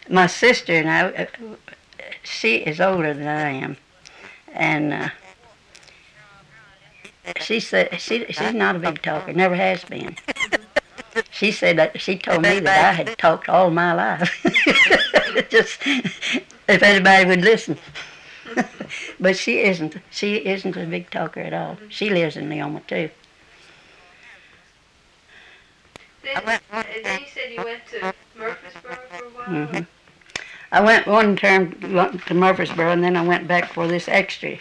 My sister and I, she is older than I am, and she said she's not a big talker, never has been. She said that she told me that I had talked all my life. Just if anybody would listen. But she isn't. She isn't a big talker at all. She lives in Leoma too. Then you said you went to Murfreesboro for a while? Mm-hmm. I went one term to Murfreesboro, and then I went back for this extra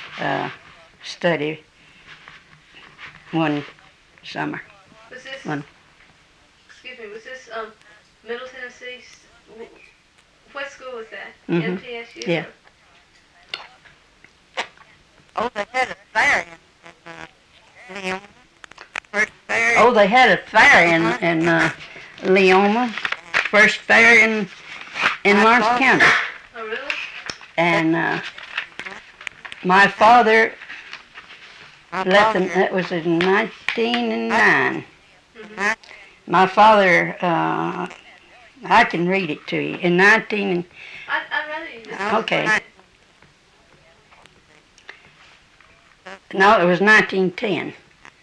study one summer. Was this, One. excuse me, was this Middle Tennessee? What school was that? Mm-hmm. MTSU? Yeah. Oh, they had a fair in Leoma. First fair. Oh, they had a fair in Leoma. First fair in Lawrence County. Oh, really? And my father left them. That was in 1909. Mm-hmm. My father, I can read it to you. In 19. I'd rather you just... Okay. No, it was 1910.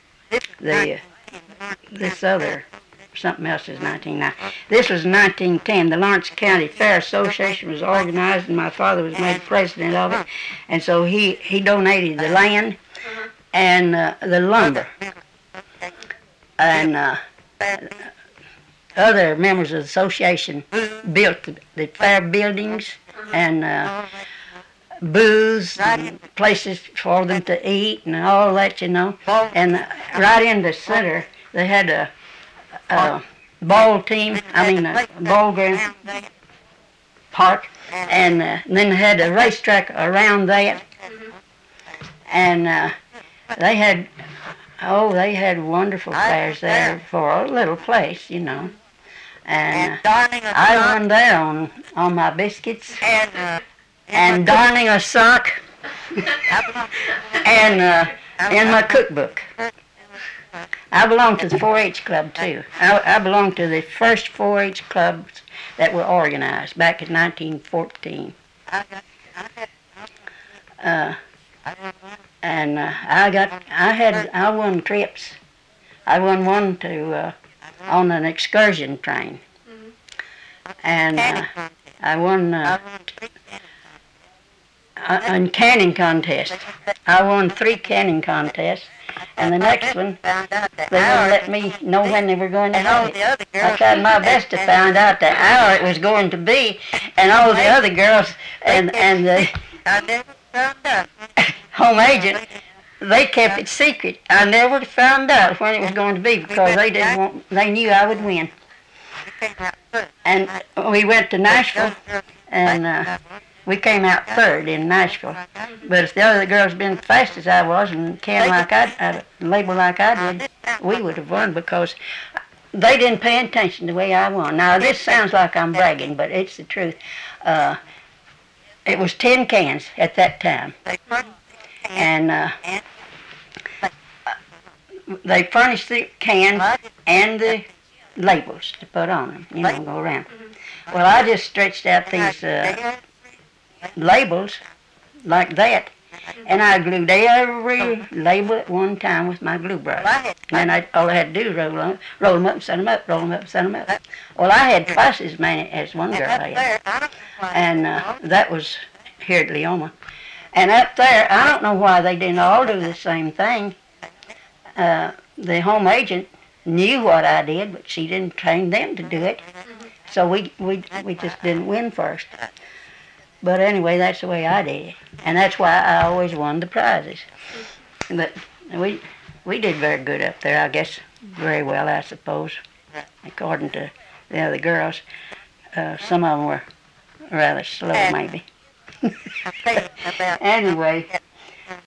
This other, something else is 1909. This was 1910. The Lawrence County Fair Association was organized, and my father was made president of it. And so he donated the land and the lumber. And other members of the association built the fair buildings and booths and places for them to eat and all that, you know. And right in the center, they had a ball team, a ball ground park, and then they had a racetrack around that. And they had wonderful fairs there for a little place, you know. And I won there on my biscuits. And darning a sock, and in my cookbook. I belong to the 4-H club too. I belong to the first 4-H clubs that were organized back in 1914. And I won trips. I won one to on an excursion train, and I won. In canning contest. I won 3 canning contests, and the next one, they wouldn't let me know when they were going to have it. I tried my best to find out the hour it was going to be, and all the other girls and the home agent, they kept it secret. I never found out when it was going to be because they knew I would win. And we went to Nashville, and we came out third in Nashville. But if the other girls had been as fast as I was and can like I'd label like I did, we would have won because they didn't pay attention the way I won. Now, this sounds like I'm bragging, but it's the truth. It was 10 cans at that time. And they furnished the cans and the labels to put on them, you know, go around. Well, I just stretched out these labels like that, and I glued every label at one time with my glue brush. And then all I had to do was roll them up and set them up, roll them up and set them up. Well, I had twice as many as one girl had, and that was here at Leoma. And up there, I don't know why they didn't all do the same thing. The home agent knew what I did, but she didn't train them to do it. So we just didn't win first. But anyway, that's the way I did it. And that's why I always won the prizes. But we did very good up there, I guess. Very well, I suppose, according to the other girls. Some of them were rather slow, maybe. Anyway,